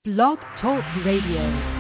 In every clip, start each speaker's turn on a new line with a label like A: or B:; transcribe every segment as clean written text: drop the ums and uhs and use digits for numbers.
A: Blog Talk Radio.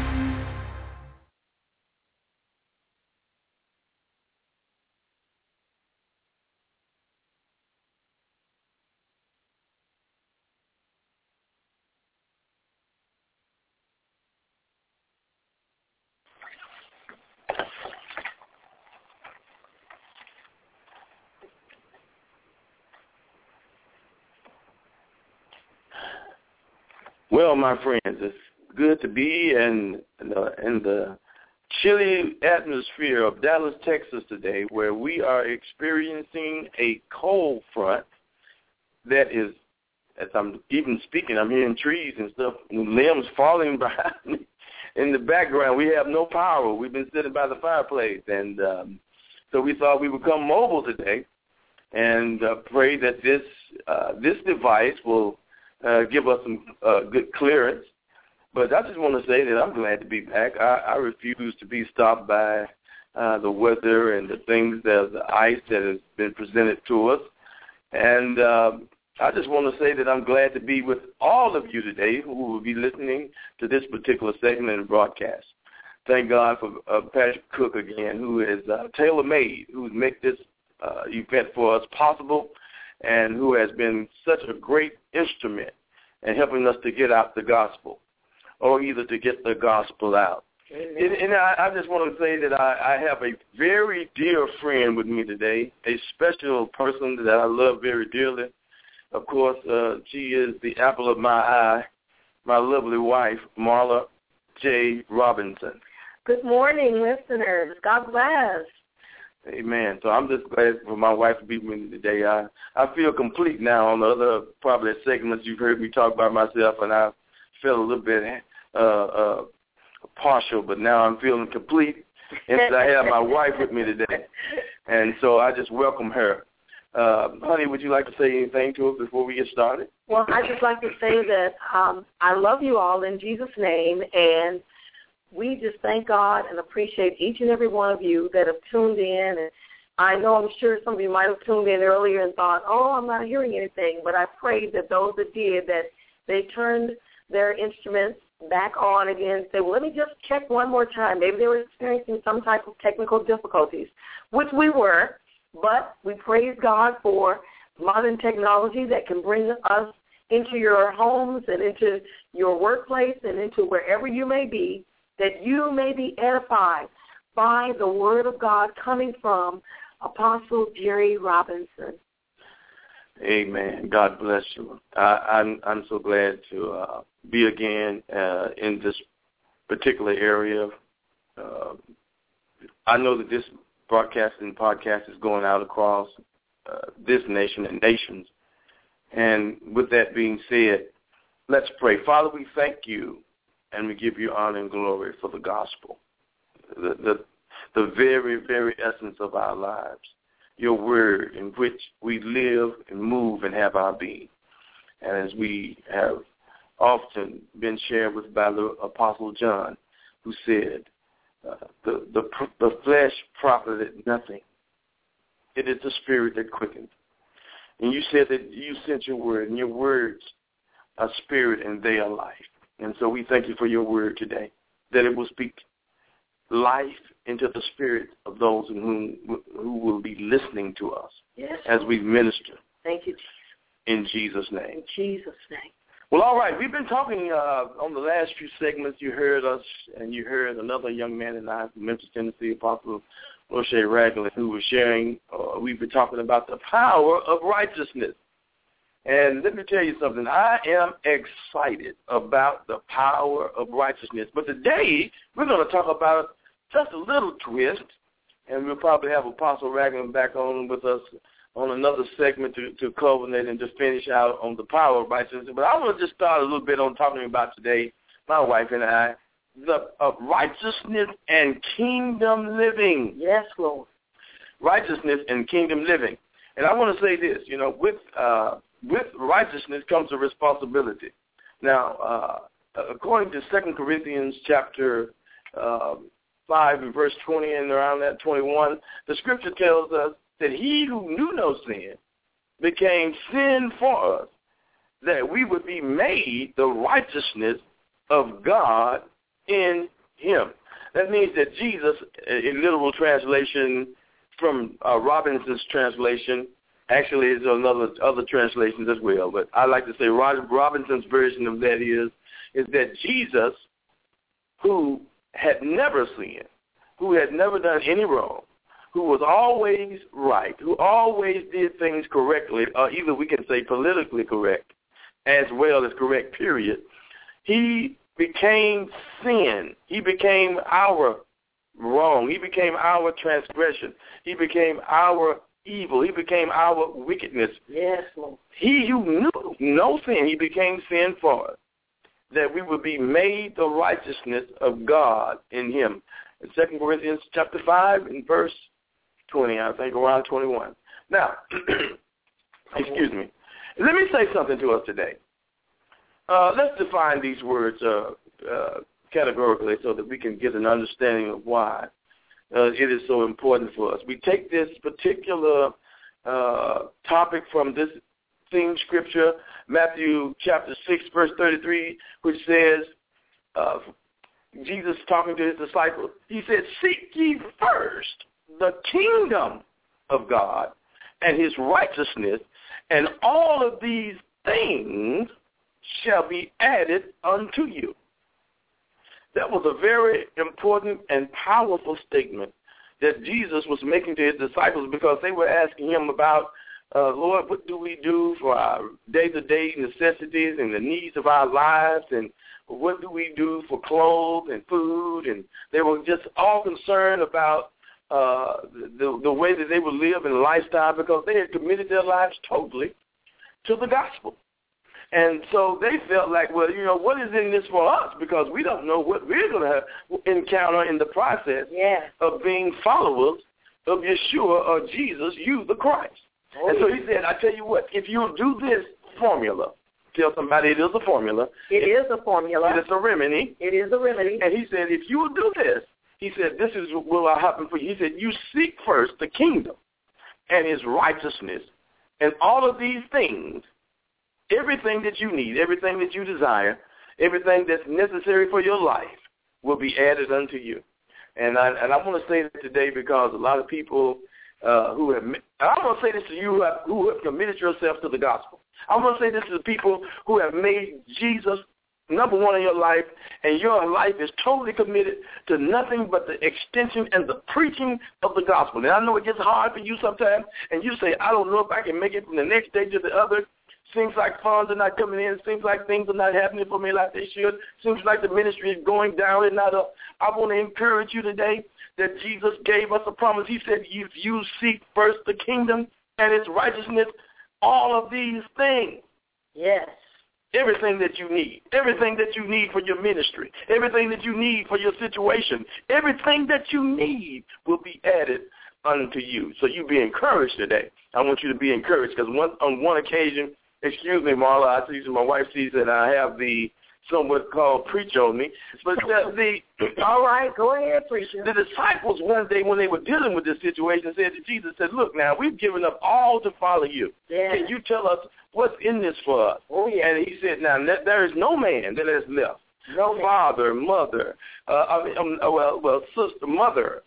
B: Well, my friends, it's good to be in the chilly atmosphere of Dallas, Texas today, where we are experiencing a cold front that is, as I'm even speaking, I'm hearing trees and stuff, limbs falling behind me. In the background, we have no power. We've been sitting by the fireplace, and so we thought we would come mobile today and pray that this device will give us some good clearance. But I just want to say that I'm glad to be back. I refuse to be stopped by the weather and the things, the ice that has been presented to us. And I just want to say that I'm glad to be with all of you today who will be listening to this particular segment and broadcast. Thank God for Patrick Cook again, who is tailor-made, who's made this event for us possible, and who has been such a great instrument in helping us to get out the gospel, or either to get the gospel out. And I just want to say that I have a very dear friend with me today, a special person that I love very dearly. Of course, she is the apple of my eye, my lovely wife, Marla J. Robinson.
C: Good morning, listeners. God bless.
B: Amen. So I'm just glad for my wife to be with me today. I feel complete now. On the other probably segments you've heard me talk about myself, and I felt a little bit partial, but now I'm feeling complete, and I have my wife with me today. And so I just welcome her. Honey, would you like to say anything to us before we get started?
C: Well, I'd just like to say that I love you all in Jesus' name, and we just thank God and appreciate each and every one of you that have tuned in. And I'm sure some of you might have tuned in earlier and thought, oh, I'm not hearing anything. But I pray that those that did, that they turned their instruments back on again and said, well, let me just check one more time. Maybe they were experiencing some type of technical difficulties, which we were. But we praise God for modern technology that can bring us into your homes and into your workplace and into wherever you may be, that you may be edified by the word of God coming from Apostle Jerry Robinson.
B: Amen. God bless you. I'm so glad to be again in this particular area. I know that this broadcast and podcast is going out across this nation and nations. And with that being said, let's pray. Father, we thank you. And we give you honor and glory for the gospel, the very, very essence of our lives, your word in which we live and move and have our being. And as we have often been shared with by the Apostle John, who said, the flesh profited nothing. It is the spirit that quickens. And you said that you sent your word, and your words are spirit and they are life. And so we thank you for your word today, that it will speak life into the spirit of those who will be listening to us as we minister.
C: Thank you, Jesus.
B: In Jesus' name.
C: In Jesus' name.
B: Well, all right. We've been talking on the last few segments. You heard us, and you heard another young man and I from Memphis, Tennessee, Apostle O'Shea Ragland, who was sharing. We've been talking about the power of righteousness. And let me tell you something. I am excited about the power of righteousness. But today, we're going to talk about just a little twist, and we'll probably have Apostle Ragland back on with us on another segment to culminate and to finish out on the power of righteousness. But I want to just start a little bit on talking about today, my wife and I, the righteousness and kingdom living.
C: Yes, Lord.
B: Righteousness and kingdom living. And I want to say this, with righteousness comes a responsibility. Now, according to 2 Corinthians chapter 5 and verse 20 and around that 21, the scripture tells us that he who knew no sin became sin for us, that we would be made the righteousness of God in him. That means that Jesus, in literal translation from Robinson's translation, actually there's other translations as well, but I like to say Robinson's version of that is that Jesus, who had never sinned, who had never done any wrong, who was always right, who always did things correctly, or either we can say politically correct as well as correct, period, he became sin. He became our wrong. He became our transgression. He became our evil. He became our wickedness.
C: Yes, Lord.
B: He who knew no sin, he became sin for us, that we would be made the righteousness of God in him. In 2 Corinthians chapter 5 and verse 20, I think around 21. Now, excuse me. Let me say something to us today. Let's define these words categorically so that we can get an understanding of why it is so important for us. We take this particular topic from this theme scripture, Matthew chapter 6, verse 33, which says, Jesus talking to his disciples, he said, "Seek ye first the kingdom of God and his righteousness, and all of these things shall be added unto you." That was a very important and powerful statement that Jesus was making to his disciples, because they were asking him about, Lord, what do we do for our day-to-day necessities and the needs of our lives, and what do we do for clothes and food? And they were just all concerned about the way that they would live and lifestyle, because they had committed their lives totally to the gospel. And so they felt like, well, what is in this for us? Because we don't know what we're going to encounter in the process of being followers of Yeshua or Jesus, you, the Christ. Oh, and so he said, I tell you what, if you do this formula, tell somebody it is a formula.
C: It is a formula.
B: It is a remedy.
C: It is a remedy.
B: And he said, if you will do this, he said, this is what will happen for you. He said, you seek first the kingdom and his righteousness, and all of these things, everything that you need, everything that you desire, everything that's necessary for your life will be added unto you. And I want to say that today, because a lot of people who have, I want to say this to you who have committed yourself to the gospel. I want to say this to the people who have made Jesus number one in your life, and your life is totally committed to nothing but the extension and the preaching of the gospel. And I know it gets hard for you sometimes, and you say, I don't know if I can make it from the next day to the other. Seems like funds are not coming in. Seems like things are not happening for me like they should. Seems like the ministry is going down and not up. I want to encourage you today that Jesus gave us a promise. He said, if you seek first the kingdom and its righteousness, all of these things.
C: Yes.
B: Everything that you need for your ministry, everything that you need for your situation, everything that you need will be added unto you. So you be encouraged today. I want you to be encouraged, because on one occasion, excuse me, Marla, my wife sees that I have the somewhat called preach on me. But
C: all right, go ahead, preacher.
B: The disciples one day when they were dealing with this situation said to Jesus, said, look, now we've given up all to follow you.
C: Yeah.
B: Can you tell us what's in this for us?
C: Oh, yeah.
B: And he said, now there is no man that has left.
C: No
B: father, mother, sister, mother,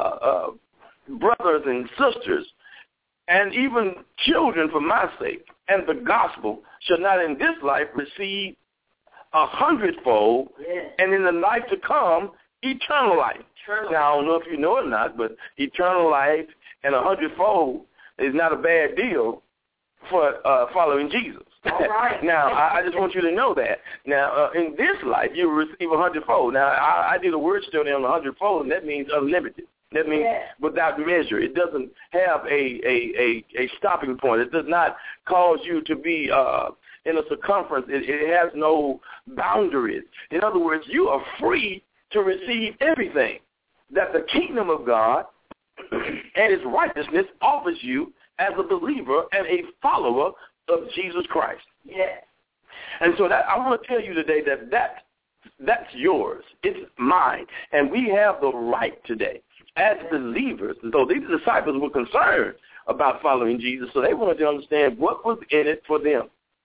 B: brothers and sisters, and even children for my sake, and the gospel shall not in this life receive 100-fold, and in the life to come, eternal life. Now, I don't know if you know it or not, but eternal life and 100-fold is not a bad deal for following Jesus.
C: All right.
B: Now, I just want you to know that. Now, in this life, you will receive 100-fold. Now, I did a word study on 100-fold, and that means unlimited. That means without measure. It doesn't have a stopping point. It does not cause you to be in a circumference. It has no boundaries. In other words, you are free to receive everything that the kingdom of God and his righteousness offers you as a believer and a follower of Jesus Christ.
C: Yes.
B: And so that I want to tell you today that's yours. It's mine. And we have the right today as believers. So these disciples were concerned about following Jesus, so they wanted to understand what was in it for them.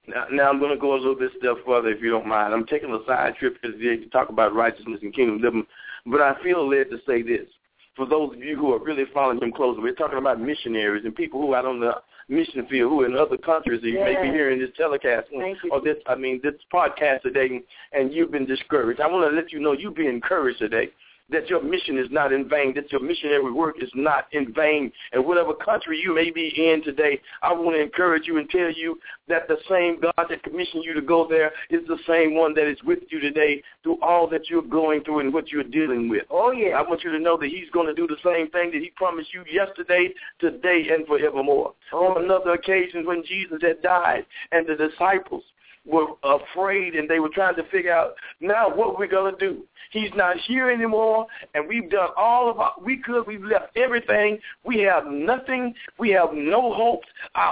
B: Now I'm going to go a little bit step further, if you don't mind. I'm taking a side trip today to talk about righteousness and kingdom living, but I feel led to say this. For those of you who are really following him closely, we're talking about missionaries and people who are out on the mission field, who are in other countries, that you may be hearing this telecast or this podcast today, and you've been discouraged. I want to let you know you've been encouraged today, that your mission is not in vain, that your missionary work is not in vain. And whatever country you may be in today, I want to encourage you and tell you that the same God that commissioned you to go there is the same one that is with you today through all that you're going through and what you're dealing with. Oh, yeah. I want you to know that he's going to do the same thing that he promised you yesterday, today, and forevermore. On another occasion when Jesus had died and the disciples were afraid and they were trying to figure out, now what we're going to do. He's not here anymore, and we've done all of we've left everything. We have nothing. We have no hopes.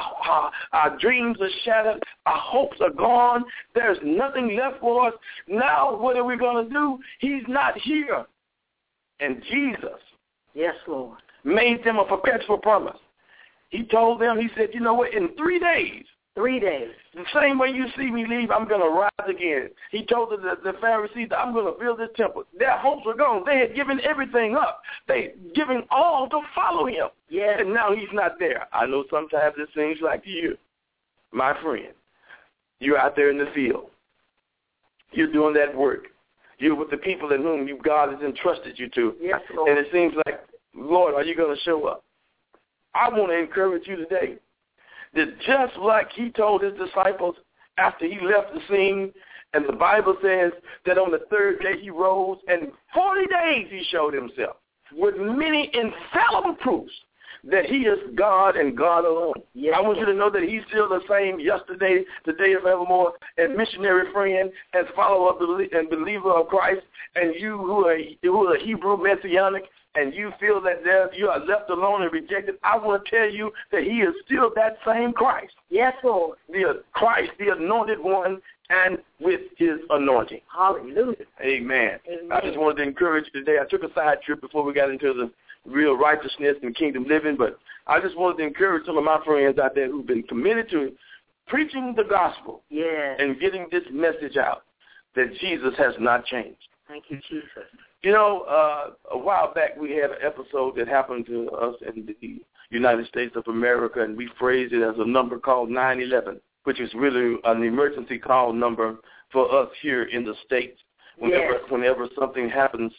B: Our dreams are shattered. Our hopes are gone. There's nothing left for us. Now what are we going to do? He's not here. And Jesus,
C: yes, Lord,
B: made them a perpetual promise. He told them, he said, you know what, in 3 days,
C: 3 days.
B: The same way you see me leave, I'm going to rise again. He told the Pharisees that I'm going to build this temple. Their hopes were gone. They had given everything up. They given all to follow him.
C: Yes.
B: And now he's not there. I know sometimes it seems like you, my friend, you're out there in the field. You're doing that work. You're with the people in whom God has entrusted you to.
C: Yes, Lord.
B: And it seems like, Lord, are you going to show up? I want to encourage you today that just like he told his disciples after he left the scene, and the Bible says that on the 3rd day he rose, and 40 days he showed himself with many infallible proofs that he is God and God alone. Yes. I want you to know that he's still the same yesterday, today, and forevermore, and missionary friend, and follower and believer of Christ, and you who are Hebrew Messianic, and you feel that you are left alone and rejected, I want to tell you that he is still that same Christ.
C: Yes, Lord.
B: The Christ, the anointed one, and with his anointing.
C: Hallelujah.
B: Amen. I just wanted to encourage you today. I took a side trip before we got into the real righteousness and kingdom living, but I just wanted to encourage some of my friends out there who've been committed to preaching the gospel and getting this message out that Jesus has not changed.
C: Thank you, Jesus.
B: You know, a while back we had an episode that happened to us in the United States of America, and we phrased it as a number called 9/11, which is really an emergency call number for us here in the States whenever something happens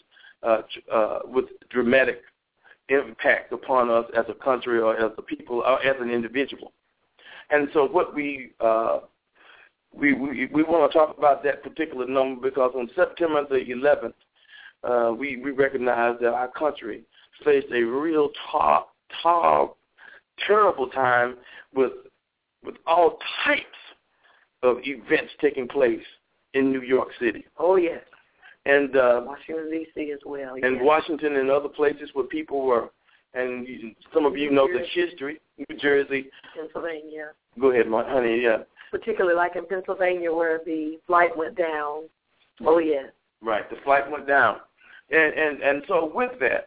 B: with dramatic impact upon us as a country or as a people or as an individual. And so what we want to talk about that particular number because on September the 11th, we recognize that our country faced a real terrible time with all types of events taking place in New York City.
C: Oh, yes.
B: And
C: Washington, D.C. as well. Yes.
B: And Washington and other places where people were, and some of you know the history, New Jersey.
C: Pennsylvania.
B: Go ahead, honey, yeah.
C: Particularly like in Pennsylvania where the flight went down. Oh, yes.
B: Right, the flight went down. And so with that,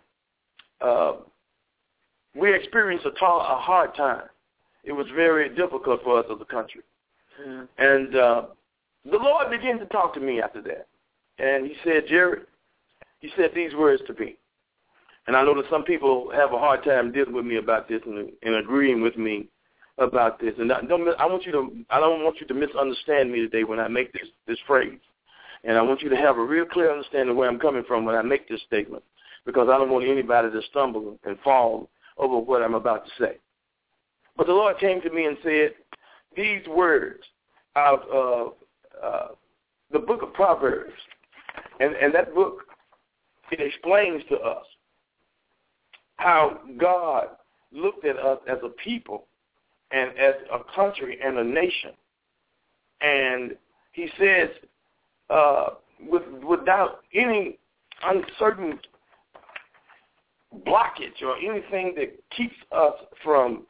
B: we experienced a hard time. It was very difficult for us as a country. Mm. And the Lord began to talk to me after that. And he said, Jerry, he said these words to me. And I know that some people have a hard time dealing with me about this and agreeing with me about this. And I don't want you to misunderstand me today when I make this phrase. And I want you to have a real clear understanding of where I'm coming from when I make this statement, because I don't want anybody to stumble and fall over what I'm about to say. But the Lord came to me and said these words out of the book of Proverbs. And that book, it explains to us how God looked at us as a people and as a country and a nation. And he says, without any uncertain blockage or anything that keeps us from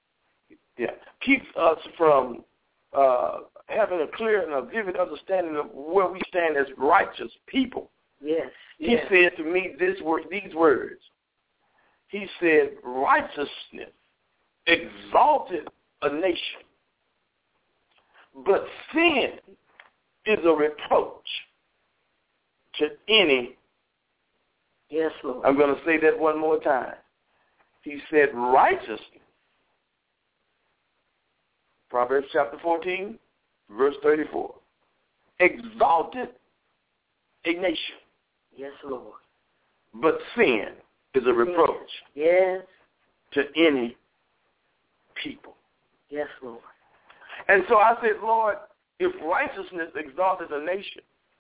B: having a clear and a vivid understanding of where we stand as righteous people.
C: Yes.
B: He said to me these words. He said, righteousness exalted a nation, But sin is a reproach to any.
C: Yes, Lord.
B: I'm going to say that one more time. He said righteousness. Proverbs chapter 14, verse 34. Exalted a nation.
C: Yes, Lord.
B: But sin is a reproach.
C: Yes.
B: To any people.
C: Yes, Lord.
B: And so I said, Lord, if righteousness exalted a nation,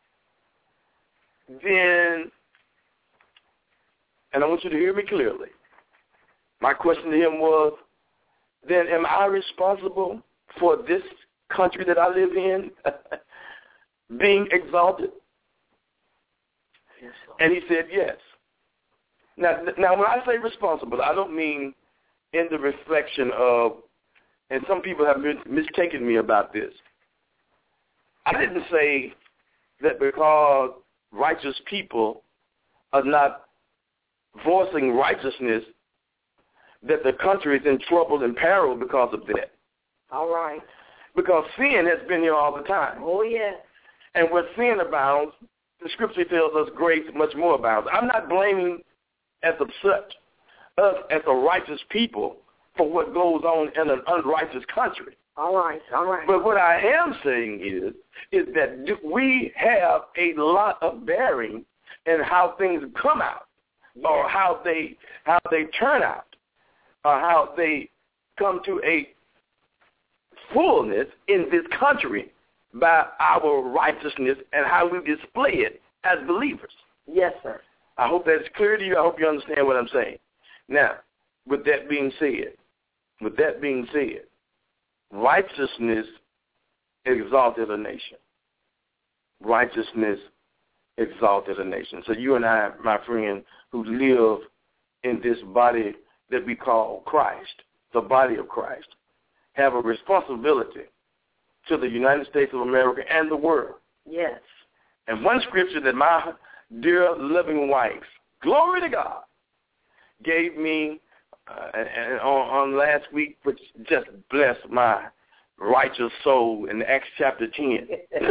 B: then, and I want you to hear me clearly, my question to him was, then am I responsible for this country that I live in being exalted?
C: Yes, Lord.
B: And he said yes. Now, when I say responsible, I don't mean in the reflection of, and some people have mistaken me about this. I didn't say that because righteous people are not voicing righteousness that the country is in trouble and peril because of that.
C: All right.
B: Because sin has been here all the time.
C: Oh, yes.
B: And where sin abounds, the scripture tells us grace much more abounds. I'm not blaming as of such us as a righteous people for what goes on in an unrighteous country.
C: All right, all right.
B: But what I am saying is that we have a lot of bearing in how things come out, or how they turn out, or how they come to a fullness in this country by our righteousness and how we display it as believers.
C: Yes, sir.
B: I hope that's clear to you. I hope you understand what I'm saying. Now, with that being said, righteousness exalted a nation. Righteousness exalted a nation. So you and I, my friend, who live in this body that we call Christ, the body of Christ, have a responsibility to the United States of America and the world.
C: Yes.
B: And one scripture that my dear loving wife, glory to God, gave me on last week, which just blessed my righteous soul in Acts chapter 10.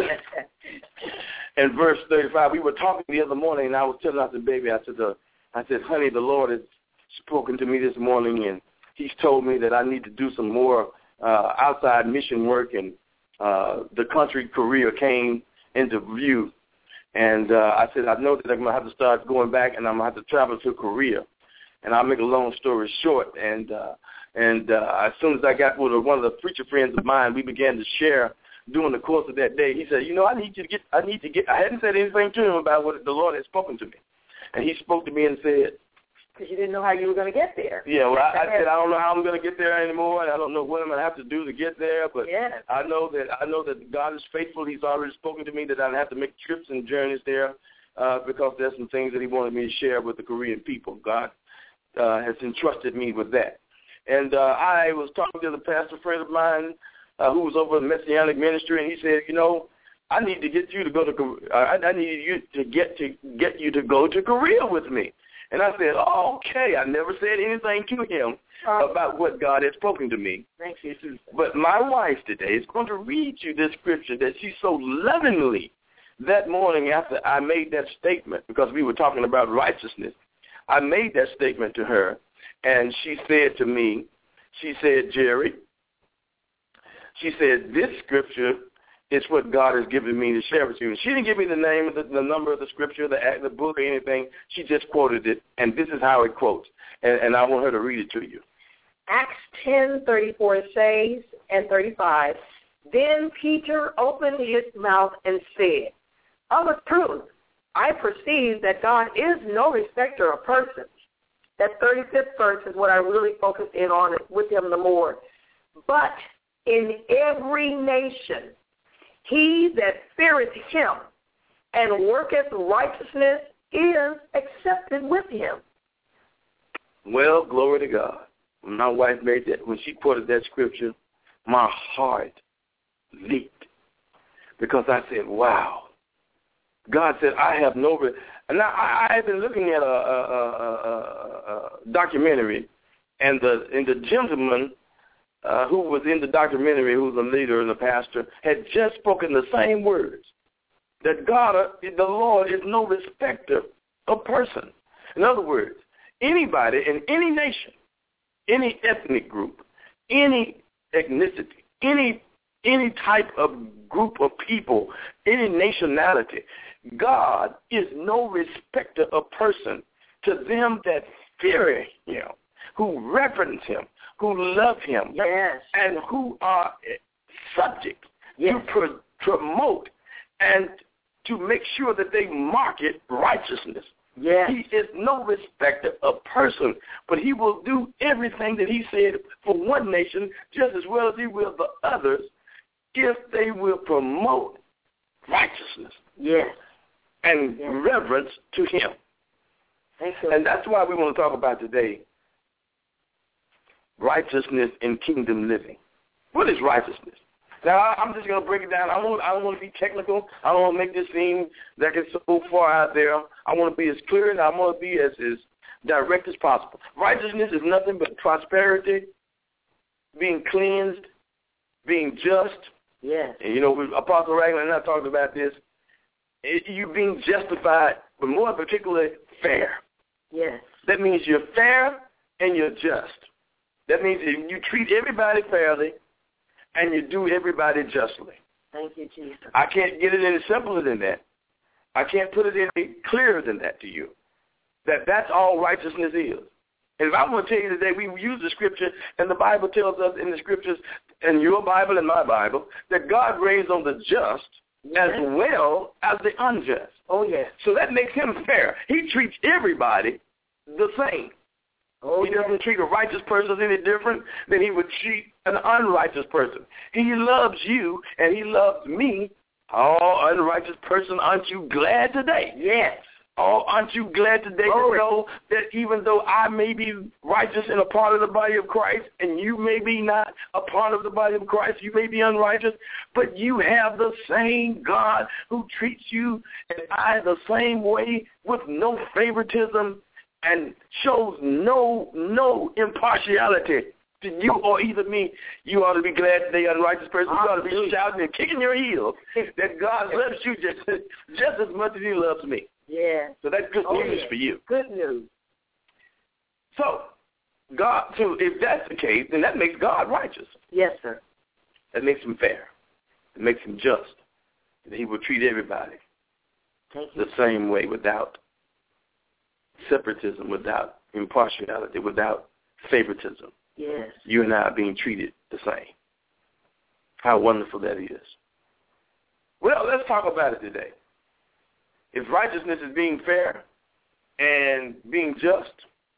B: In verse 35, we were talking the other morning, and I was telling the baby, I said, honey, the Lord has spoken to me this morning, and he's told me that I need to do some more outside mission work, and the country Korea came into view. And I said, I know that I'm going to have to start going back, and I'm going to have to travel to Korea. And I'll make a long story short. And as soon as I got with one of the preacher friends of mine, we began to share during the course of that day. He said, I need to get, I hadn't said anything to him about what the Lord had spoken to me. And he spoke to me and said,
C: because you didn't know how you were going to get there.
B: Yeah, well, I said, I don't know how I'm going to get there anymore, and I don't know what I'm going to have to do to get there, but
C: yes. I
B: know that God is faithful. He's already spoken to me that I don't have to make trips and journeys there because there's some things that he wanted me to share with the Korean people. God has entrusted me with that. And I was talking to the pastor friend of mine who was over in Messianic Ministry, and he said, I need to get you to go to I need you to get you to go to Korea with me. And I said, oh, okay. I never said anything to him about what God had spoken to me.
C: Thank you.
B: But my wife today is going to read you this scripture that she so lovingly that morning after I made that statement, because we were talking about righteousness, I made that statement to her, and she said to me, she said, Jerry, she said, this scripture is what God has given me to share with you. And she didn't give me the name, the number of the scripture, the book, or anything. She just quoted it, and this is how it quotes. And I want her to read it to you.
C: Acts 10:34 says, and 35, then Peter opened his mouth and said, of a truth, I perceive that God is no respecter of persons. That 35th verse is what I really focused in on with him the more. But in every nation, he that feareth him and worketh righteousness is accepted with him.
B: Well, glory to God. When my wife made that, when she quoted that scripture, my heart leaped because I said, wow. God said, I have no... And I have been looking at a documentary, and the gentleman who was in the documentary, who's a leader and a pastor, had just spoken the same words, that God, the Lord, is no respecter of person. In other words, anybody in any nation, any ethnic group, any ethnicity, any type of group of people, any nationality, God is no respecter of person to them that fear him, who reverence him, who love him,
C: yes,
B: and who are subject
C: yes,
B: to promote and to make sure that they market righteousness.
C: yes.
B: He is no respecter of person, but he will do everything that he said for one nation just as well as he will for others if they will promote righteousness,
C: yes,
B: and
C: yes,
B: reverence to him.
C: Thank you.
B: And that's why we want to talk about today righteousness in kingdom living. What is righteousness? Now, I'm just going to break it down. I don't want to be technical. I don't want to make this seem like it's so far out there. I want to be as clear and I want to be as direct as possible. Righteousness is nothing but prosperity, being cleansed, being just.
C: Yes.
B: And, Apostle Ragland and I talked about this. You being justified, but more particularly, fair.
C: Yes.
B: That means you're fair and you're just. That means you treat everybody fairly and you do everybody justly.
C: Thank you, Jesus.
B: I can't get it any simpler than that. I can't put it any clearer than that to you. That's all righteousness is. And if I want to tell you today, we use the scripture, and the Bible tells us in the scriptures, in your Bible and my Bible, that God reigns on the just as well as the unjust.
C: Oh, yes.
B: So that makes him fair. He treats everybody the same.
C: Oh,
B: he doesn't treat a righteous person any different than he would treat an unrighteous person. He loves you and he loves me. Oh, unrighteous person, aren't you glad today?
C: Yes.
B: Oh, aren't you glad today to know that even though I may be righteous and a part of the body of Christ and you may be not a part of the body of Christ, you may be unrighteous, but you have the same God who treats you and I the same way with no favoritism and shows no impartiality to you or either me. You ought to be glad today, unrighteous person. You ought to be shouting and kicking your heels that God loves you just as much as he loves me.
C: Yeah.
B: So that's good news for you.
C: Good news.
B: So if that's the case, then that makes God righteous.
C: Yes, sir.
B: That makes him fair. It makes him just. And he will treat everybody the same way without separatism, without impartiality, without favoritism.
C: Yes.
B: You and I are being treated the same. How wonderful that is. Well, let's talk about it today. If righteousness is being fair and being just,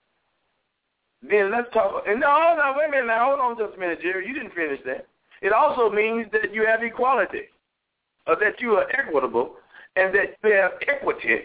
B: then let's talk. And no, wait a minute now. Hold on just a minute, Jerry. You didn't finish that. It also means that you have equality, or that you are equitable, and that you have equity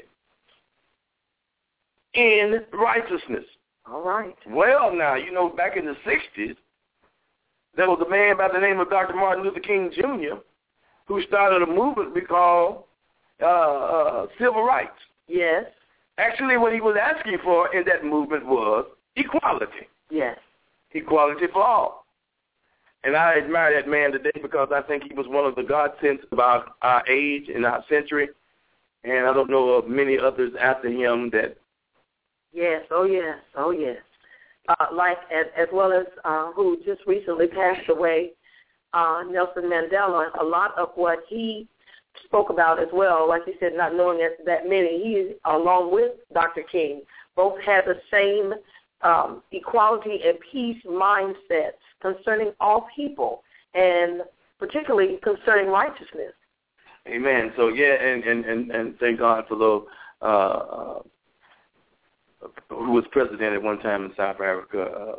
B: in righteousness.
C: All right.
B: Well, now, back in the 60s, there was a man by the name of Dr. Martin Luther King, Jr., who started a movement we call civil rights.
C: Yes.
B: Actually, what he was asking for in that movement was equality.
C: Yes.
B: Equality for all. And I admire that man today because I think he was one of the godsends of our age and our century. And I don't know of many others after him that.
C: Yes. Oh, yes. Oh, yes. As well as who just recently passed away, Nelson Mandela. A lot of what he spoke about as well, like you said, not knowing that many, he, along with Dr. King, both had the same equality and peace mindset concerning all people, and particularly concerning righteousness.
B: Amen. So, and thank God for those who was president at one time in South Africa,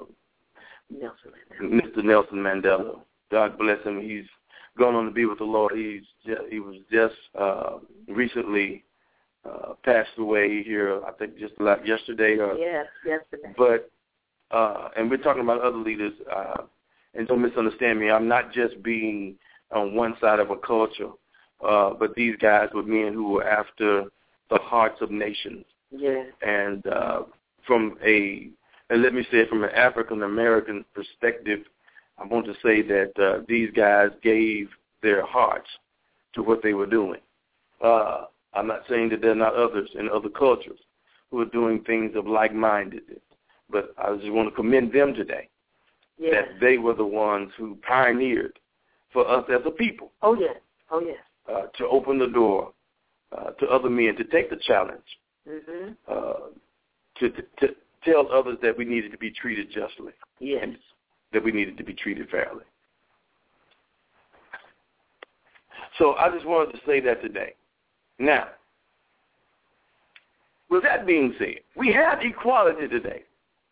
B: Mr. Nelson Mandela. God bless him. He's gone on to be with the Lord. He was just recently passed away here, I think just like yesterday.
C: Yes, yesterday.
B: But, and we're talking about other leaders, and don't misunderstand me, I'm not just being on one side of a culture, but these guys were men who were after the hearts of nations.
C: Yes.
B: And and let me say it from an African-American perspective, I want to say that these guys gave their hearts to what they were doing. I'm not saying that there are not others in other cultures who are doing things of like-mindedness, but I just want to commend them today, that they were the ones who pioneered for us as a people.
C: Oh, yes. Oh, yes.
B: To open the door to other men, to take the challenge, to tell others that we needed to be treated justly, and that we needed to be treated fairly. So I just wanted to say that today. Now, with that being said, we have equality today.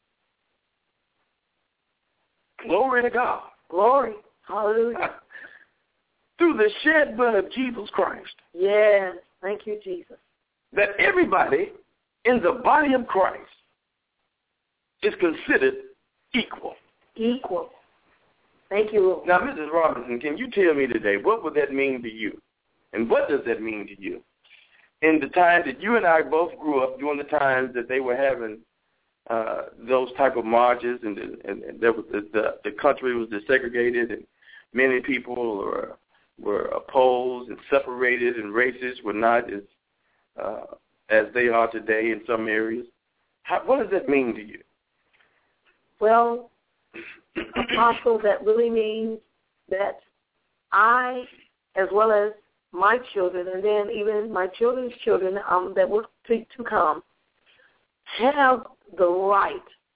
B: Glory to God.
C: Glory. Hallelujah.
B: Through the shed blood of Jesus Christ.
C: Yes. Thank you, Jesus.
B: That everybody in the body of Christ is considered equal.
C: Equal. Thank you, Lord.
B: Now, Mrs. Robinson, can you tell me today, what would that mean to you? And what does that mean to you? In the time that you and I both grew up, during the times that they were having those type of marches, and there was the country was desegregated, and many people were opposed and separated, and races were not as they are today in some areas. What does that mean to you?
C: Well, Apostle, that really means that I, as well as my children, and then even my children's children that will to come, have the right.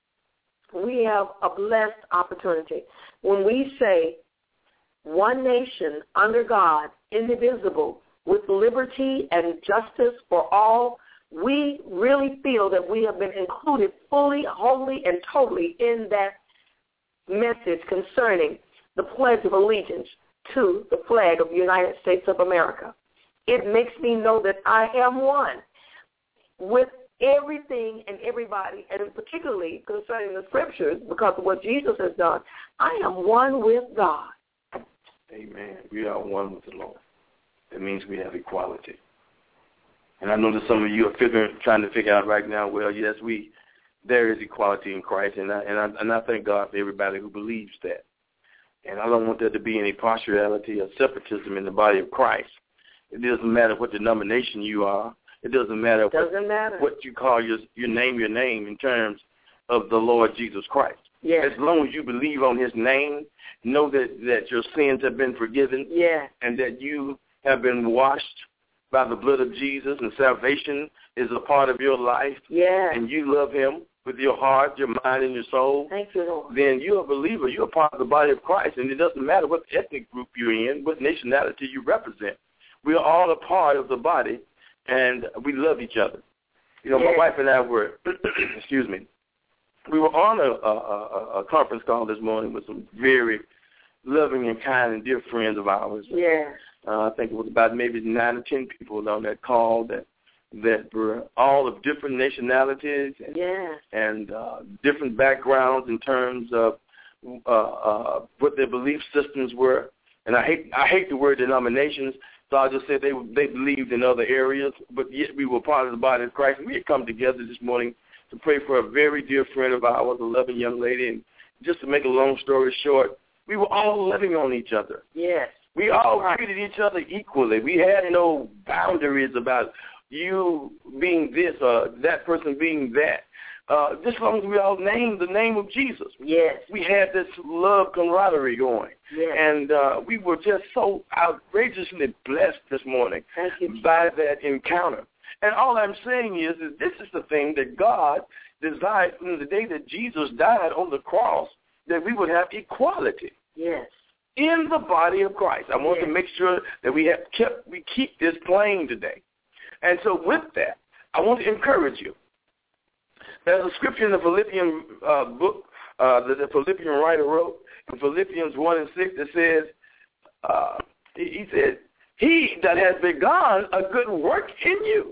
C: We have a blessed opportunity. When we say one nation under God, indivisible, with liberty and justice for all, we really feel that we have been included fully, wholly, and totally in that message concerning the Pledge of Allegiance to the flag of the United States of America. It makes me know that I am one with everything and everybody, and particularly concerning the Scriptures, because of what Jesus has done. I am one with God.
B: Amen. We are one with the Lord. That means we have equality. And I know that some of you are trying to figure out right now, well, yes, there is equality in Christ, and I thank God for everybody who believes that. And I don't want there to be any partiality or separatism in the body of Christ. It doesn't matter what denomination you are. It doesn't matter what you call your name in terms of the Lord Jesus Christ.
C: Yes.
B: As long as you believe on his name, know that your sins have been forgiven, and that you have been washed by the blood of Jesus, and salvation is a part of your life, and you love him with your heart, your mind, and your soul,
C: thank you, Lord.
B: Then you're a believer. You're a part of the body of Christ, and it doesn't matter what ethnic group you're in, what nationality you represent. We are all a part of the body, and we love each other. You know, my wife and I were, excuse me, we were on a conference call this morning with some very loving and kind and dear friends of ours. I think it was about maybe 9 or 10 people on that call that were all of different nationalities and different backgrounds in terms of what their belief systems were. And I hate the word denominations, so I'll just say they believed in other areas, but yet we were part of the body of Christ. And we had come together this morning to pray for a very dear friend of ours, a loving young lady. And just to make a long story short, we were all loving on each other. We all treated each other equally. We had no boundaries about you being this or that person being that. Just as long as we all named the name of Jesus. We had this love camaraderie going. And we were just so outrageously blessed this morning by that encounter. And all I'm saying is this is the thing that God desired from the day that Jesus died on the cross, that we would have equality. In the body of Christ. I want to make sure that we keep this plain today. And so with that, I want to encourage you. There's a scripture in the Philippian book that the Philippian writer wrote, in Philippians 1:6, that says, he said, he that has begun a good work in you.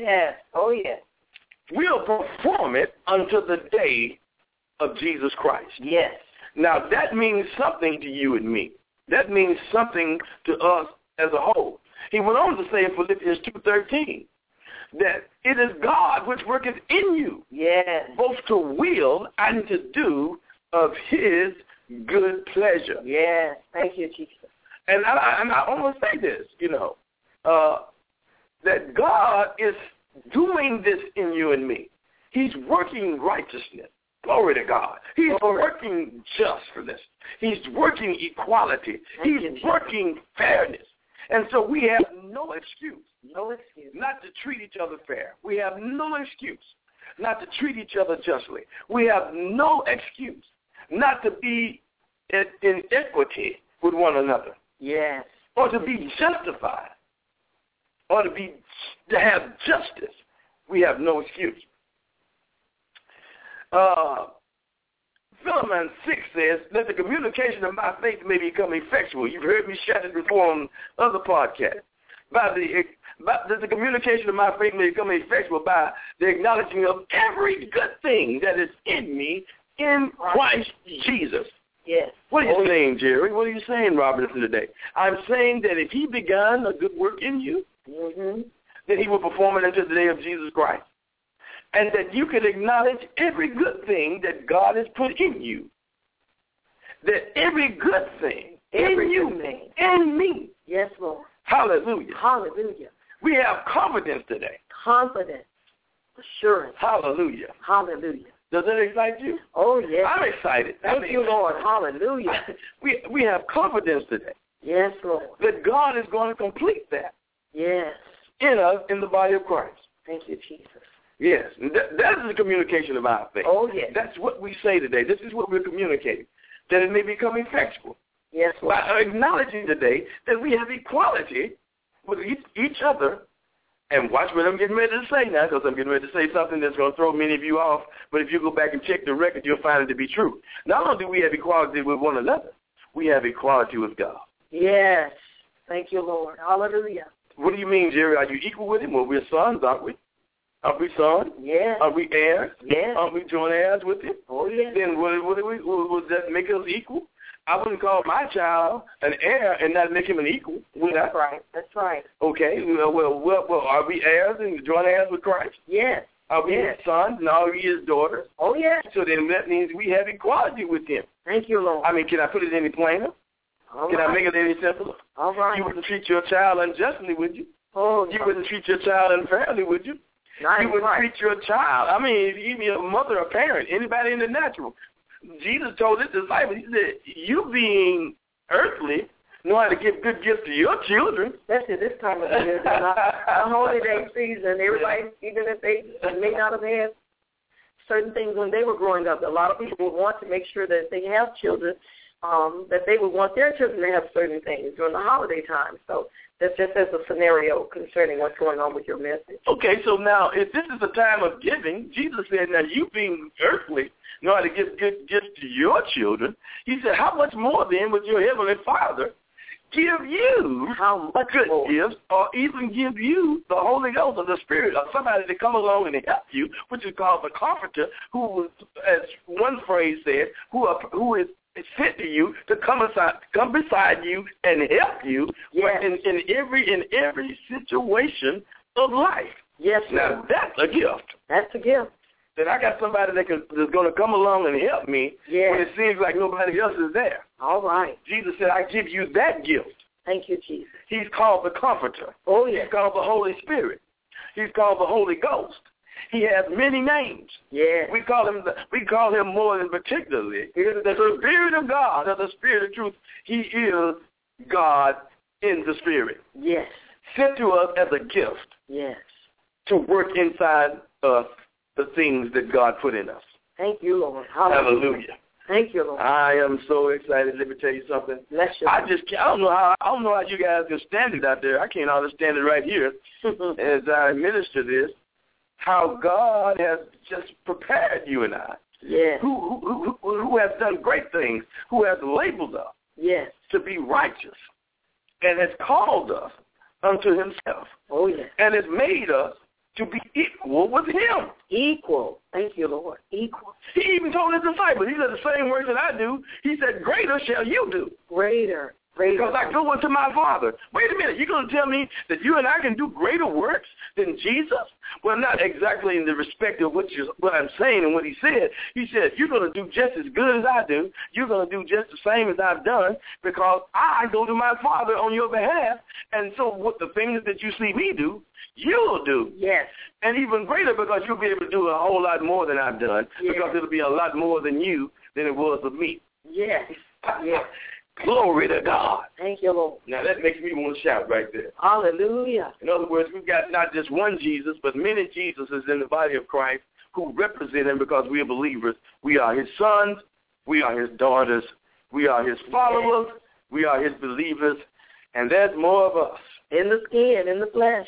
B: Will perform it unto the day of Jesus Christ. Now, that means something to you and me. That means something to us as a whole. He went on to say in Philippians 2:13 that it is God which worketh in you, both to will and to do of his good pleasure.
C: Yes. Thank you, Jesus.
B: And I want to say this, that God is doing this in you and me. He's working righteousness. Glory to God. He's working justice. He's working equality. He's working fairness. And so we have no excuse.
C: No excuse.
B: Not to treat each other fair. We have no excuse not to treat each other justly. We have no excuse not to be in equity with one another.
C: Yes.
B: Or to be justified. Or to have justice. We have no excuse. Philemon 6 says, let the communication of my faith may become effectual. You've heard me shout it before on other podcasts. That the communication of my faith may become effectual by the acknowledging of every good thing that is in me in Christ Jesus.
C: Yes.
B: What are you saying, Jerry? What are you saying, Robinson, today? I'm saying that if he begun a good work in you, then he will perform it until the day of Jesus Christ. And that you can acknowledge every good thing that God has put in you. That every good thing in you, in me.
C: Yes, Lord.
B: Hallelujah.
C: Hallelujah.
B: We have confidence today.
C: Confidence. Assurance.
B: Hallelujah.
C: Hallelujah.
B: Does that excite you?
C: Oh, yes.
B: I'm excited.
C: Thank you, Lord. Hallelujah.
B: We have confidence today.
C: Yes, Lord.
B: That God is going to complete that.
C: Yes.
B: In us, in the body of Christ.
C: Thank you, Jesus.
B: Yes. That is the communication of our faith.
C: Oh, yes.
B: That's what we say today. This is what we're communicating. That it may become effectual.
C: Yes, Lord.
B: By acknowledging today that we have equality with each other. And watch what I'm getting ready to say now, because I'm getting ready to say something that's going to throw many of you off. But if you go back and check the record, you'll find it to be true. Not only do we have equality with one another, we have equality with God.
C: Yes. Thank you, Lord. Hallelujah.
B: What do you mean, Jerry? Are you equal with him? Well, we're sons, aren't we? Are we sons?
C: Yes.
B: Are we heirs?
C: Yes.
B: Are we joint heirs with him?
C: Oh, yes.
B: Then would that make us equal? I wouldn't call my child an heir and not make him an equal.
C: That's right. That's right.
B: Okay. Well, are we heirs and joint heirs with Christ?
C: Yes.
B: Are we his sons and are we his daughters?
C: Oh, yes.
B: So then that means we have equality with him.
C: Thank you, Lord.
B: I mean, can I put it any plainer? Can I make it any simpler?
C: All right.
B: You wouldn't treat your child unjustly, would you?
C: Oh,
B: you wouldn't treat your child unfairly, would you? You wouldn't treat your child. I mean, even your mother or parent, anybody in the natural. Jesus told his disciples, he said, you being earthly know how to give good gifts to your children.
C: Especially this time of the year. The holiday season, everybody, even if they may not have had certain things when they were growing up, a lot of people would want to make sure that they have children, that they would want their children to have certain things during the holiday time. So that's just as a scenario concerning what's going on with your message.
B: Okay, so now if this is a time of giving, Jesus said, now you being earthly know how to give good gifts to your children. He said, how much more then would your heavenly Father give you good gifts, or even give you the Holy Ghost or the Spirit or somebody to come along and help you, which is called the Comforter, who, as one phrase said, who is fit to you to come beside you and help you in every situation of life.
C: Yes,
B: now that's a gift.
C: That's a gift.
B: Then I got somebody that's going to come along and help me when it seems like nobody else is there.
C: All right.
B: Jesus said, I give you that gift.
C: Thank you, Jesus.
B: He's called the Comforter.
C: Oh, yes.
B: He's called the Holy Spirit. He's called the Holy Ghost. He has many names.
C: Yes.
B: We call him more than particularly the Spirit of God, or the Spirit of truth. He is God in the Spirit.
C: Yes.
B: Sent to us as a gift.
C: Yes.
B: To work inside us the things that God put in us.
C: Thank you, Lord.
B: Hallelujah.
C: Thank you, Lord.
B: I am so excited. Let me tell you something.
C: Bless you.
B: I don't know how you guys can stand it out there. I can't understand it right here as I minister this. How God has just prepared you and I.
C: Yes.
B: Who has done great things. Who has labeled us.
C: Yes.
B: To be righteous, and has called us unto Himself.
C: Oh yes.
B: And has made us to be equal with Him.
C: Equal. Thank you, Lord. Equal.
B: He even told His disciples, He said the same words that I do. He said, greater shall you do.
C: Greater.
B: Because I go unto my Father. Wait a minute. You're going to tell me that you and I can do greater works than Jesus? Well, not exactly in the respect of what I'm saying and what he said. He said, you're going to do just as good as I do. You're going to do just the same as I've done because I go to my Father on your behalf. And so what the things that you see me do, you'll do.
C: Yes.
B: And even greater because you'll be able to do a whole lot more than I've done because it'll be a lot more than you than it was of me.
C: Yes. Yes.
B: Glory to God.
C: Thank you, Lord.
B: Now, that makes me want to shout right there.
C: Hallelujah.
B: In other words, we've got not just one Jesus, but many Jesuses in the body of Christ who represent him because we are believers. We are his sons. We are his daughters. We are his followers. We are his believers. And there's more of us.
C: In the skin, in the flesh.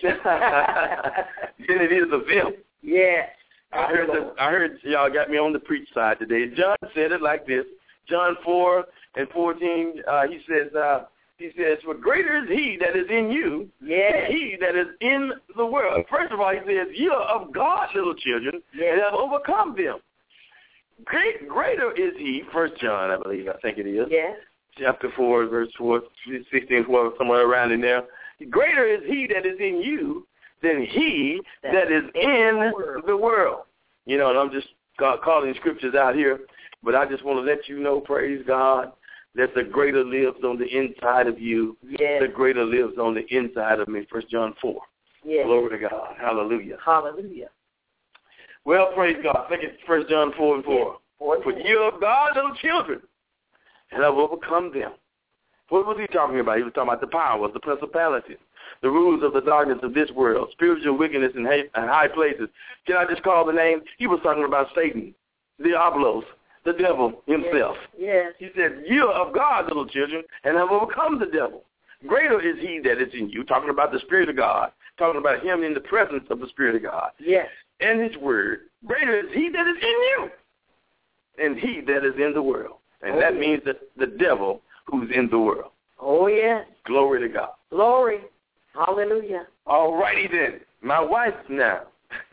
B: than it is of them.
C: Yes.
B: I heard y'all got me on the preach side today. John said it like this. John 4:14, he says, for greater is he that is in you than he that is in the world. First of all, he says, you are of God, little children, and have overcome them. Greater is he, 1 John, I think it is.
C: Yes.
B: Chapter 4, verse 4, 16, 12, somewhere around in there. Greater is he that is in you than he that is in the world. You know, and I'm just calling scriptures out here, but I just want to let you know, praise God, that the greater lives on the inside of you. Yes. The greater lives on the inside of me, 1 John 4. Yes. Glory to God. Hallelujah.
C: Hallelujah.
B: Well, praise God. I think it's 1 John 4:4. Yes. For you are God's little children, and I've overcome them. What was he talking about? He was talking about the powers, the principalities, the rulers of the darkness of this world, spiritual wickedness in high places. Can I just call the name? He was talking about Satan, Diablos, the devil himself.
C: Yes.
B: He said, you are of God, little children, and have overcome the devil. Greater is he that is in you, talking about the Spirit of God, talking about him in the presence of the Spirit of God.
C: Yes.
B: And his word. Greater is he that is in you and he that is in the world. And that means that the devil who's in the world.
C: Oh, yes.
B: Glory to God.
C: Glory. Hallelujah.
B: All righty then. My wife now.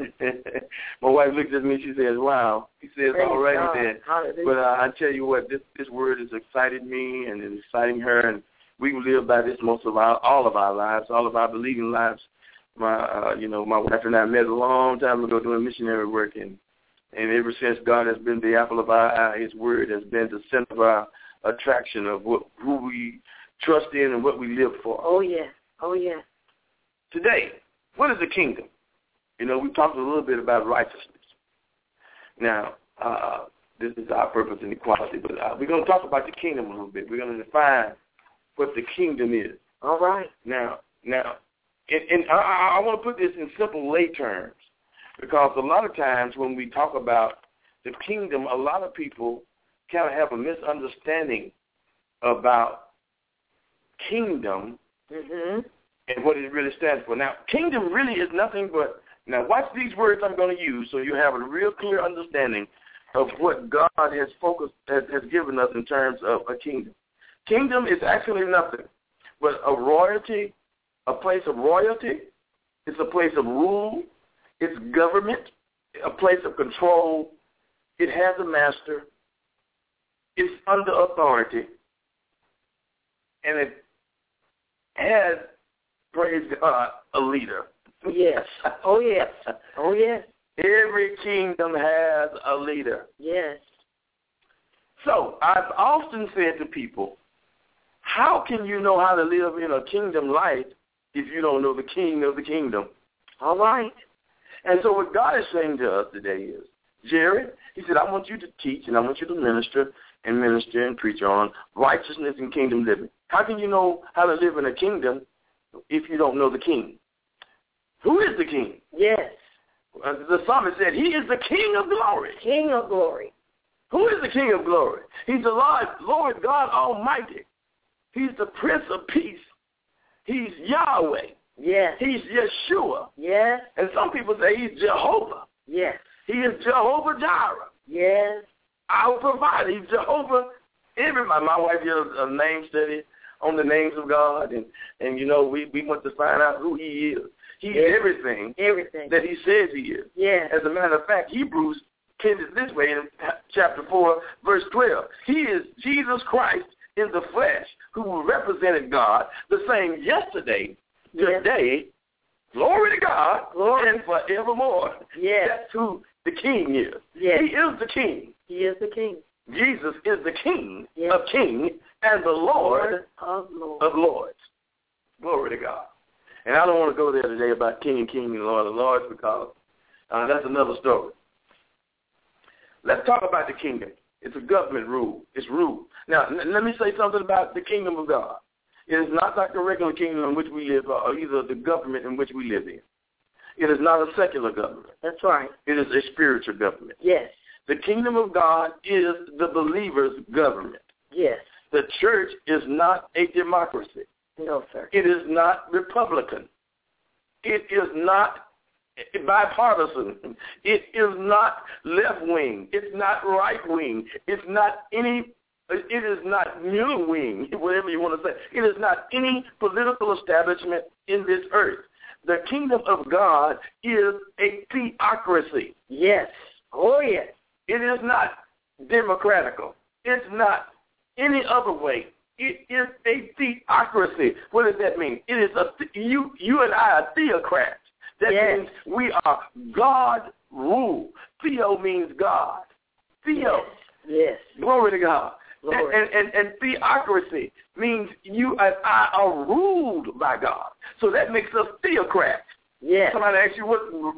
B: My wife looks at me, she says, wow. He says, all righty then.
C: Hallelujah.
B: But I tell you what, this word has excited me and it's exciting her, and we will live by this all of our lives, all of our believing lives. My wife and I met a long time ago doing missionary work, and ever since God has been the apple of our eye, his word has been the center of our attraction of who we trust in and what we live for.
C: Oh, yeah. Oh, yeah.
B: Today, what is the kingdom? You know, we talked a little bit about righteousness. Now, this is our purpose and equality, but we're going to talk about the kingdom a little bit. We're going to define what the kingdom is.
C: All right.
B: Now, and I want to put this in simple lay terms, because a lot of times when we talk about the kingdom, a lot of people kind of have a misunderstanding about kingdom and what it really stands for. Now, kingdom really is nothing but, now watch these words I'm going to use so you have a real clear understanding of what God has given us in terms of a kingdom. Kingdom is actually nothing but a royalty, a place of royalty. It's a place of rule. It's government, a place of control. It has a master. It's under authority. And it has, praise God, a leader.
C: Yes. Oh, yes. Oh, yes.
B: Every kingdom has a leader.
C: Yes.
B: So I've often said to people, how can you know how to live in a kingdom life if you don't know the king of the kingdom?
C: All right.
B: And so what God is saying to us today is, Jared, he said, I want you to teach and I want you to minister and preach on righteousness and kingdom living. How can you know how to live in a kingdom if you don't know the king? Who is the king?
C: Yes.
B: The psalmist said, he is the King of glory.
C: King of glory.
B: Who is the King of glory? He's the Lord God Almighty. He's the Prince of Peace. He's Yahweh.
C: Yes.
B: He's Yeshua.
C: Yes.
B: And some people say he's Jehovah.
C: Yes.
B: He is Jehovah Jireh.
C: Yes.
B: Our provider. He's Jehovah. Everybody. My wife did a name study on the names of God, and you know, we want to find out who he is. He's everything that he says he is.
C: Yes.
B: As a matter of fact, Hebrews penned it this way in chapter 4, verse 12. He is Jesus Christ in the flesh who represented God, the same yesterday, today, glory to God, and forevermore.
C: Yes.
B: That's who the King is.
C: Yes.
B: He is the King.
C: He is the King.
B: Jesus is the King of kings and the Lord of lords. Glory to God. And I don't want to go there today about King of kings and Lord of lords because that's another story. Let's talk about the kingdom. It's a government rule. It's rule. Now, let me say something about the kingdom of God. It is not like the regular kingdom in which we live or either the government in which we live in. It is not a secular government.
C: That's right.
B: It is a spiritual government.
C: Yes.
B: The kingdom of God is the believer's government.
C: Yes.
B: The church is not a democracy.
C: No, sir.
B: It is not Republican. It is not bipartisan. It is not left-wing. It's not right-wing. It is not new-wing, whatever you want to say. It is not any political establishment in this earth. The kingdom of God is a theocracy.
C: Yes. Oh, yes.
B: It is not democratical. It's not any other way. It is a theocracy. What does that mean? It is you and I are theocrats. That means we are God ruled. Theo means God. Theo.
C: Yes.
B: Glory to God. And theocracy means you and I are ruled by God. So that makes us theocrats.
C: Yes.
B: Somebody asks you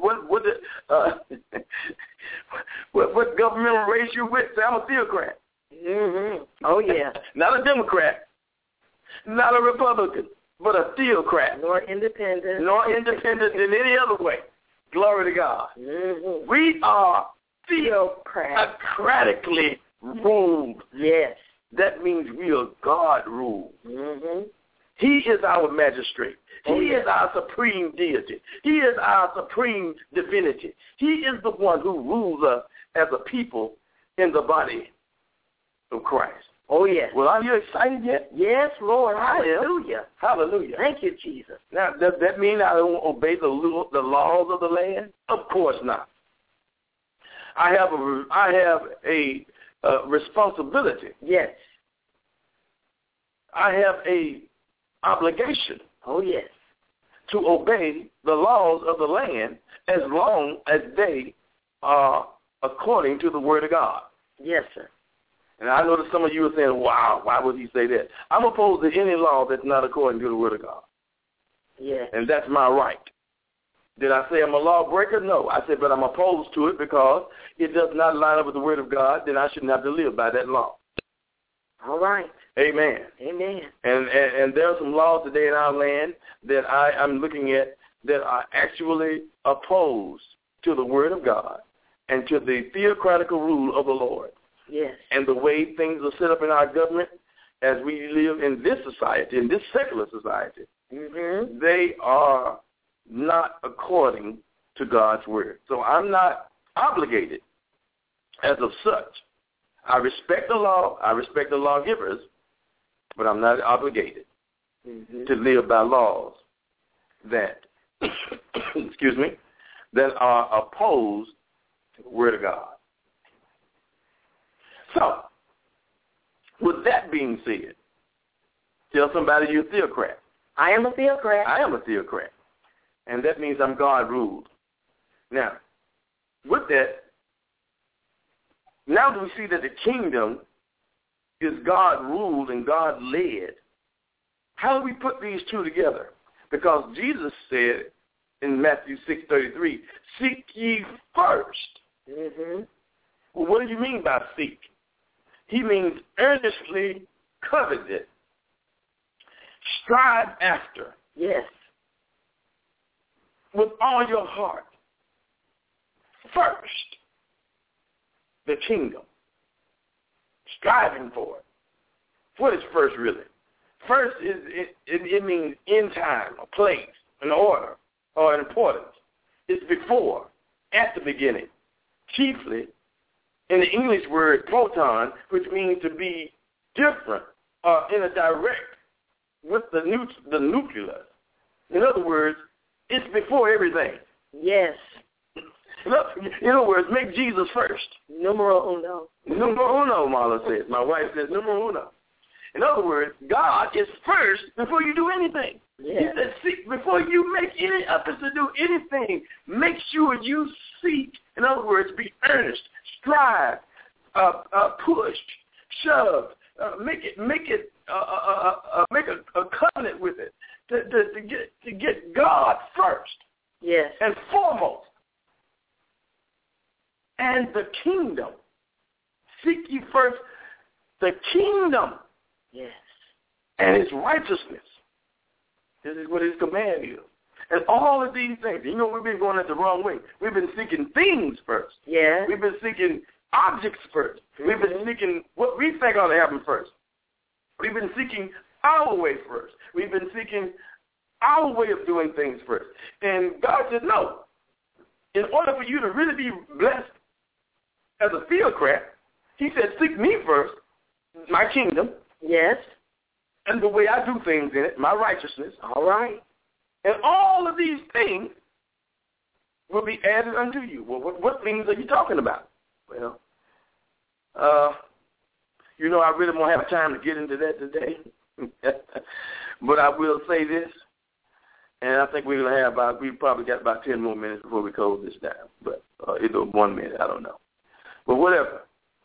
B: what governmental race you with? Say, I'm a theocrat.
C: Mm-hmm. Oh, yeah.
B: Not a Democrat, not a Republican, but a theocrat.
C: Nor independent
B: in any other way. Glory to God.
C: Mm-hmm.
B: We are theocratically ruled.
C: Yes.
B: That means we are God ruled.
C: Mm-hmm.
B: He is our magistrate. He is our supreme deity. He is our supreme divinity. He is the one who rules us as a people in the body of Christ.
C: Oh, yes.
B: Well, are you excited yet?
C: Yes, Lord. Hallelujah.
B: Hallelujah.
C: Thank you, Jesus.
B: Now, does that mean I don't obey the laws of the land? Of course not. I have a responsibility.
C: Yes.
B: I have a obligation.
C: Oh, yes.
B: To obey the laws of the land as long as they are according to the Word of God.
C: Yes, sir.
B: And I know that some of you are saying, wow, why would he say that? I'm opposed to any law that's not according to the Word of God.
C: Yeah.
B: And that's my right. Did I say I'm a lawbreaker? No. I said, but I'm opposed to it because it does not line up with the Word of God, then I shouldn't have to live by that law.
C: All right.
B: Amen.
C: Amen.
B: And there are some laws today in our land that I'm looking at that are actually opposed to the Word of God and to the theocratical rule of the Lord.
C: Yes.
B: And the way things are set up in our government as we live in this society, in this secular society,
C: mm-hmm.
B: they are not according to God's Word. So I'm not obligated as of such. I respect the law. I respect the lawgivers, but I'm not obligated
C: mm-hmm.
B: to live by laws that, excuse me, that are opposed to the Word of God. So, with that being said, tell somebody you're a theocrat.
C: I am a theocrat.
B: I am a theocrat. And that means I'm God-ruled. Now, with that, now do we see that the kingdom is God-ruled and God-led? How do we put these two together? Because Jesus said in Matthew 6:33, seek ye first.
C: Mm-hmm.
B: Well, what do you mean by seek? He means earnestly covet it. Strive after.
C: Yes.
B: With all your heart. First, the kingdom. Striving for it. What is first really? First is it means in time, a place, an order, or an importance. It's before, at the beginning. Chiefly, in the English word proton, which means to be different or in a direct with the nucleus. In other words, it's before everything.
C: Yes.
B: In other words, make Jesus first.
C: Numero uno.
B: Numero uno, Marla says. My wife says numero uno. In other words, God is first before you do anything.
C: Yeah.
B: He said, seek, before you make any efforts to do anything, make sure you seek. In other words, be earnest, strive, push, shove, make a covenant with it to get God first.
C: Yes.
B: And foremost. And the kingdom. Seek ye first the kingdom.
C: Yes.
B: And his righteousness. This is what his command is. And all of these things, you know, we've been going at the wrong way. We've been seeking things first.
C: Yeah.
B: We've been seeking objects first. Mm-hmm. We've been seeking what we think ought to happen first. We've been seeking our way first. We've been seeking our way of doing things first. And God said, no. In order for you to really be blessed as a fieldcraft, he said, seek me first, my kingdom.
C: Yes.
B: And the way I do things in it, my righteousness.
C: All right.
B: And all of these things will be added unto you. Well, what things are you talking about? Well, you know, I really won't have time to get into that today. But I will say this, and I think we're going to have we probably got about 10 more minutes before we close this down. But either 1 minute, I don't know. But whatever.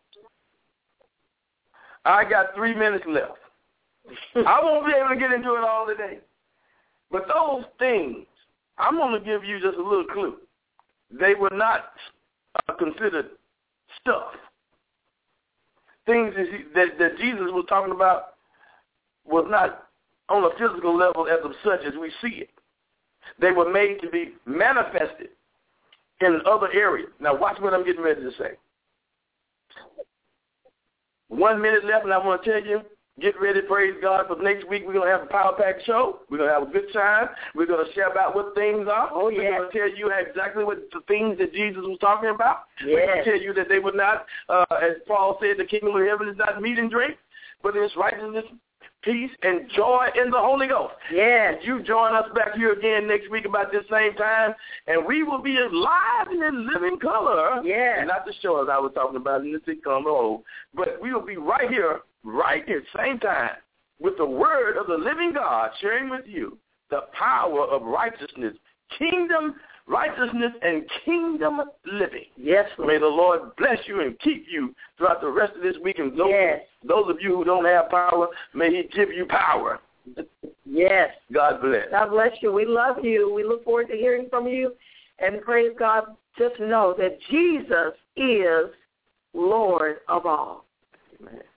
B: I got 3 minutes left. I won't be able to get into it all today. But those things, I'm going to give you just a little clue. They were not considered stuff. Things that Jesus was talking about was not on a physical level as of such as we see it. They were made to be manifested in other areas. Now watch what I'm getting ready to say. 1 minute left, and I want to tell you, get ready, praise God, for next week we're going to have a Power Pack show. We're going to have a good time. We're going to share about what things are.
C: Oh, yeah.
B: We're going to tell you exactly what the things that Jesus was talking about.
C: Yes.
B: We're going to tell you that they were not, as Paul said, the kingdom of heaven is not meat and drink, but it's righteousness, peace, and joy in the Holy Ghost.
C: Yes.
B: You join us back here again next week about this same time, and we will be alive and in living color.
C: Yes.
B: And not the show as I was talking about in the sitcom, but we will be right here, same time, with the word of the living God, sharing with you the power of righteousness, kingdom righteousness, and kingdom living.
C: Yes, Lord.
B: May the Lord bless you and keep you throughout the rest of this week. And those of you who don't have power, may he give you power.
C: Yes.
B: God bless.
C: God bless you. We love you. We look forward to hearing from you. And praise God, just know that Jesus is Lord of all.
B: Amen.